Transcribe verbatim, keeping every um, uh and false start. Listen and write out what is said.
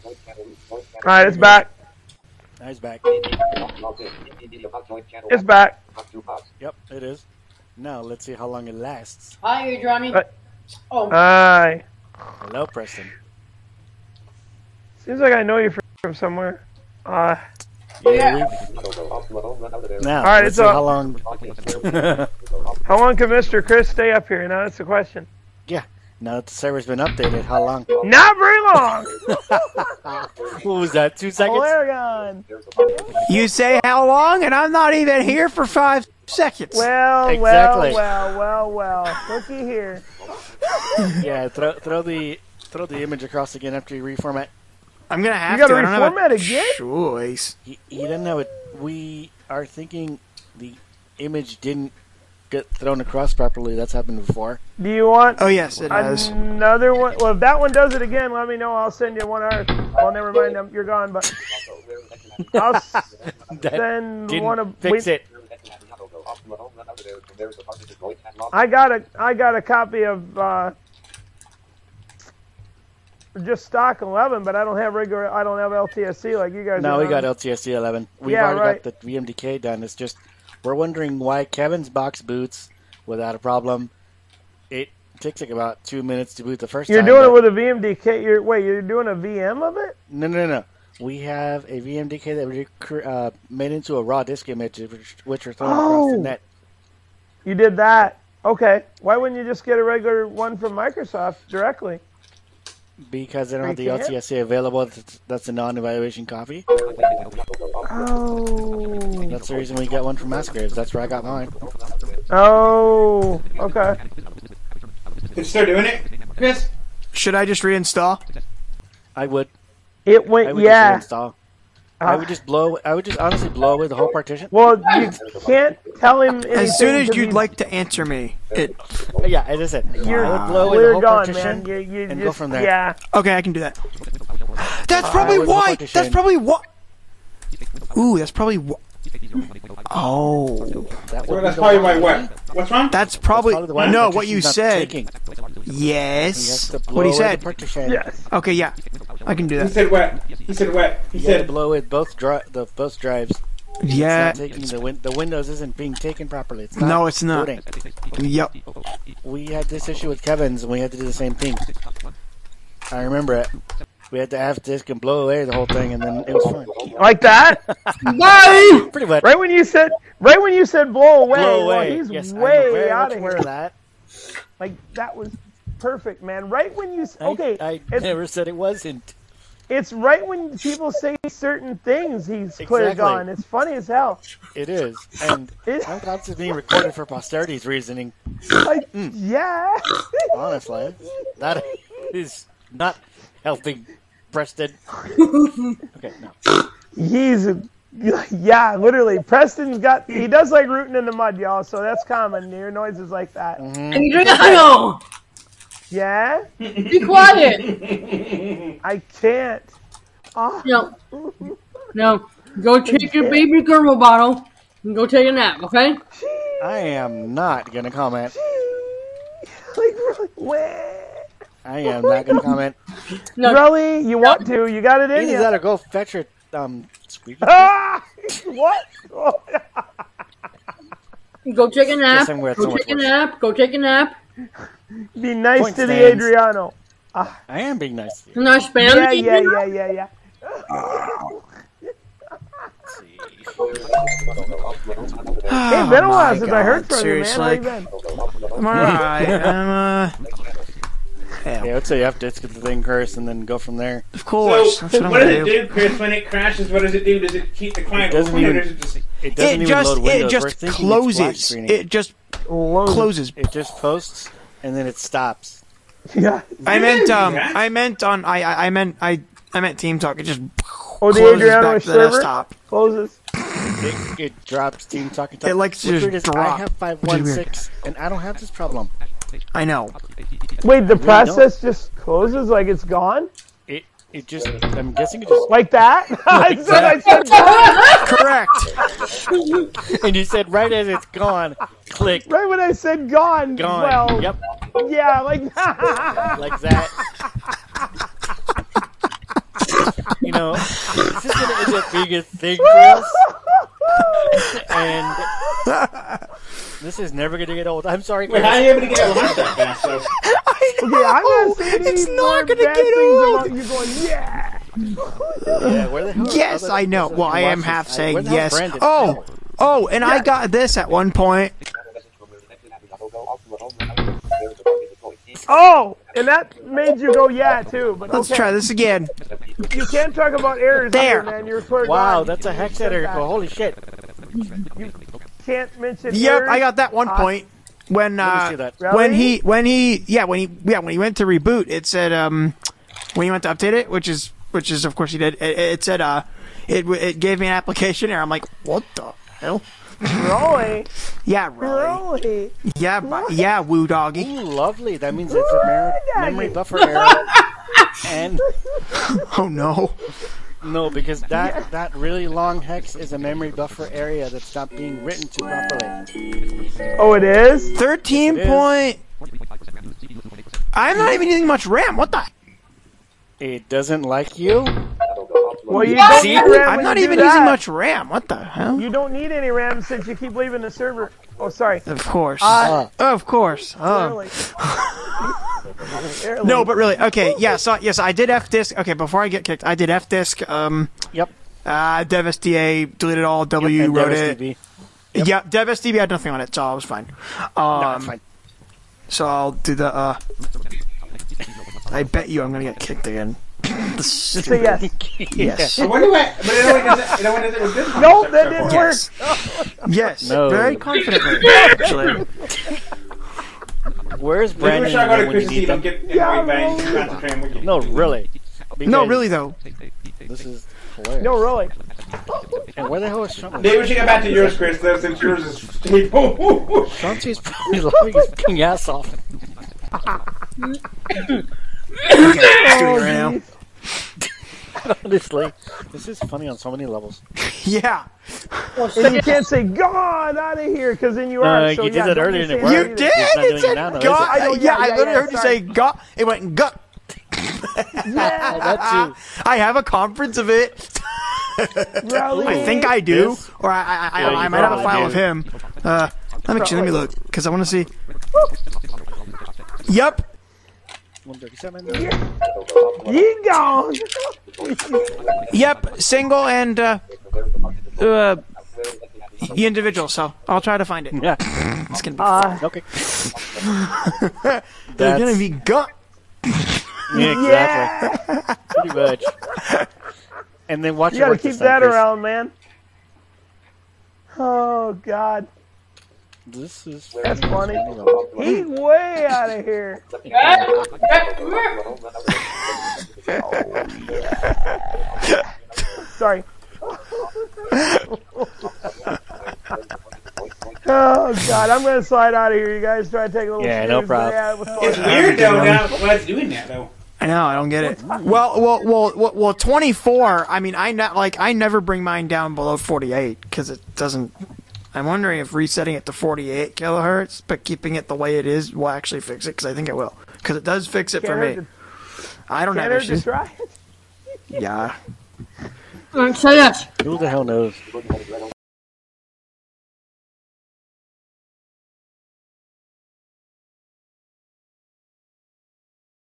Alright, it's back. Nice back. It's back. Yep, it is. Now, let's see how long it lasts. Hi, Adriani. Uh, oh. Hi. Hello, Preston. Seems like I know you from, from somewhere. Uh, yeah. yeah. Now, all right, let's it's see a, how long. How long can Mister Chris stay up here? Now that's the question. Yeah. Now that the server's been updated, how long? Not very long. What was that? Two seconds? Aragon. You say how long, and I'm not even here for five seconds. Well, Exactly. well, well, well, well. Looky here. Yeah, throw throw the throw the image across again after you reformat. I'm gonna have You gotta to. I don't have reformat a again? choice. He, he didn't know it. We are thinking the image didn't get thrown across properly. That's happened before. Do you want Oh yes, it has. another one? Well, if that one does it again, let me know. I'll send you one ours. Well, never mind. I'm, you're gone, but I'll s- send Didn't one of. fix we- it. I got a I got a copy of uh, just stock eleven, but I don't have regular. I don't have L T S C like you guys. No, are we on. got L T S C eleven. We've Yeah, already right. got the V M D K done. It's just we're wondering why Kevin's box boots without a problem. It takes like about two minutes to boot the first You're time. doing it but- with a V M D K. You're wait. You're doing a V M of it? No, no, no. We have a V M D K that we cr- uh, made into a raw disk image, which, which are thrown across the Oh. net. You did that. Okay. Why wouldn't you just get a regular one from Microsoft directly? Because they don't have the You L can't? T S C available. That's, that's a non-evaluation copy. Oh. That's the reason we get one from Massgraves. That's where I got mine. Oh. Okay. Did start doing it, Chris? Should I just reinstall? I would. It I went. would Yeah. just reinstall. I would just blow. I would just honestly blow away the whole partition. Well, you can't tell him anything. As soon as 'cause you'd he's- like to answer me, it. Yeah, as I said, You're, I would blow away the we're whole gone, partition man. You, you and just, go from there. Yeah. Okay, I can do that. That's Uh, probably with the why. partition. That's probably what. Ooh, that's probably what. Oh, That Well, would that's be the probably my one. what? What's wrong? that's probably That's probably the one no. the What you partition's not said. taking. He has Yes. to blow What he away said. the partition. Yes. Okay, yeah, I can do He that. said wet. He said wet. He You have to said blow away both dri- the both drives. Yeah. It's not taking the win- the Windows isn't being taken properly. It's not No, it's not. booting. Yep. We had this issue with Kevin's, and we had to do the same thing. I remember it. We had to have disk and blow away the whole thing, and then it was fine. Like that? Bye! Pretty much. Right when you said, right when you said blow away, Blow well, away. he's yes, I'm way very out much of aware here. of that. Like that was perfect, man. Right when you s- I- okay, I, it's, never said it wasn't. it's right when people say certain things, he's clear Exactly. gone. It's funny as hell. It is, and It- I'm glad this is being recorded for posterity's reasoning. Like, Mm. yeah. Honestly, that is not helping Preston. Okay, no. He's, yeah, literally. Preston's got, he does like rooting in the mud, y'all, so that's common. Your noises like that. Adriano! Yeah? Be quiet! I can't. Oh, No. No. Go take your baby thermal bottle and go take a nap, okay? I am not gonna comment. like, really? Wah. I am not gonna comment. No. Really? You want to? You got it in Either you. that or go fetch your um squeaky. Ah! What? Oh, Go take a nap. somewhere it's Go so much take a worse. nap. Go take a nap. Be nice Point to the stands. Adriano. I am being nice to you. And I spam Yeah, the yeah, Adriano. yeah, yeah, yeah. Let's see. Hey, been a while my since I heard God, from you, man. How you seriously. been? I'm alright. I'm uh. Hell, Yeah, I would say you have to get the thing first and then go from there. of so. course. That's what I'm What does gonna it do. do, Chris? When it crashes, what does it do? Does it keep the client It doesn't open, even- or does it just? It doesn't It even just load Windows. it We're just thinking it's black closes. screening. It just closes. It just posts and then it stops. Yeah. I meant um. Yeah. I meant on. I I I meant I I meant Team Talk. It just Oh, the closes Adriano back to the server desktop. closes. It, it drops Team Talking Talk. It likes to What's just weird is I drop, have five which is one weird. six and I don't have this problem. I know. Wait, the really process just closes like it's gone? It it just I'm guessing it just Like that? I said, I said, Correct. and you said right as it's gone, click right when I said gone. gone. Well, Yep, yeah, like like that. know, this is gonna end up being a thing for us, and this is never gonna get old. I'm sorry. Wait, how are you able to get a lunch that fast? So, I know. Okay, I'm not saying any It's more not going to bad get things old. about you going, yeah. Yeah, where the hell? are Yes, other I know. people Well, I who am watch half this? saying Where the hell's yes. Brandon? Oh, oh, and I got this at one point. Oh, and that made you go, yeah, too. But Let's okay. try this again. You can't talk about errors There. here, man. You're swear to Wow, God. that's a hex editor. Oh, holy shit! Can't mention Yep, errors. I got that one Uh, point when me uh, see that. when Really? he when he yeah when he yeah when he went to reboot, it said um when he went to update it, which is which is of course he did. It, it said uh it it gave me an application error. I'm like, what the hell? Really? Yeah, really. Really? Yeah, but, yeah, woo doggy. Ooh, lovely. That means it's a mer- Daggy. memory buffer error. And Oh no. no, because that that really long hex is a memory buffer area that's not being written to properly. Oh, it is? Thirteen Yes, it point. I'm not even using much RAM. What the? It doesn't like you. Well, you don't See, need RAM I'm when not you do even using that. much RAM. What the hell? You don't need any RAM since you keep leaving the server. Oh, sorry. Of course. Uh, of course. Oh. Really? Really? No, but really, okay, yeah, so yes, I did F disk. Okay, before I get kicked, I did F disk. Um, Yep. uh, Dev S D A deleted all. W And wrote Dev S it. D B. Yeah, Dev S D B had nothing on it, so I was fine. Um, No, it's fine. So I'll do the. Uh, I bet you I'm gonna get kicked again. Just say yes. Yes. I wonder what, but it only does it, it only does it with this one. No, so- that so didn't far. work. Yes. No. Very confidently, actually. Where's Maybe we Brandon should go to when you Chris's need seat and them? get Yeah, annoyed by no. concentrating with you. No, really. No, Because really though. This is hilarious. No, really. And where the hell is Sean? Maybe we should get back to yours, Chris, though, since yours is stable. Chauncey's probably laughing his fucking ass off. Doing it right now. Honestly, this is funny on so many levels. Yeah. And you can't say "God out of here" because then you No, are. you So, did yeah, that don't earlier be and it saying worked. You that did. It's not It doing it said now, though, is gut. it? I know, yeah, yeah, I yeah, literally yeah, heard you sorry. say gut. It went gut. Yeah, That too. I have a conference of it. really. I think I do, This? or I I, I, Yeah, you I might have a probably file do. of him. Uh, let me actually, let me look because I want to see. Yep. one thirty-seven. Ye gone. Yep. Single and uh, uh, individual. So I'll try to find it. Yeah. It's gonna be. Uh, Okay. They're That's gonna be gut. yeah, exactly. yeah. Pretty much. And then watch You it gotta work keep this time, that Chris. around, man. Oh God, This is that's funny. levels. He's way out of here. Sorry. Oh God, I'm gonna slide out of here. You guys try to take a little. Yeah, no snooze, but problem. yeah, it was fun. It's weird, though, now why it's doing that, though. I know. I don't get it. Well, well, well, well, well twenty-four. I mean, I not like I never bring mine down below forty-eight because it doesn't. I'm wondering if resetting it to forty-eight kilohertz, but keeping it the way it is, will actually fix it. Because I think it will. Because it does fix it Can't for hurt me. to- I don't Can't have hurt to issues. try it. Yeah. Alright, say yes. Who the hell knows?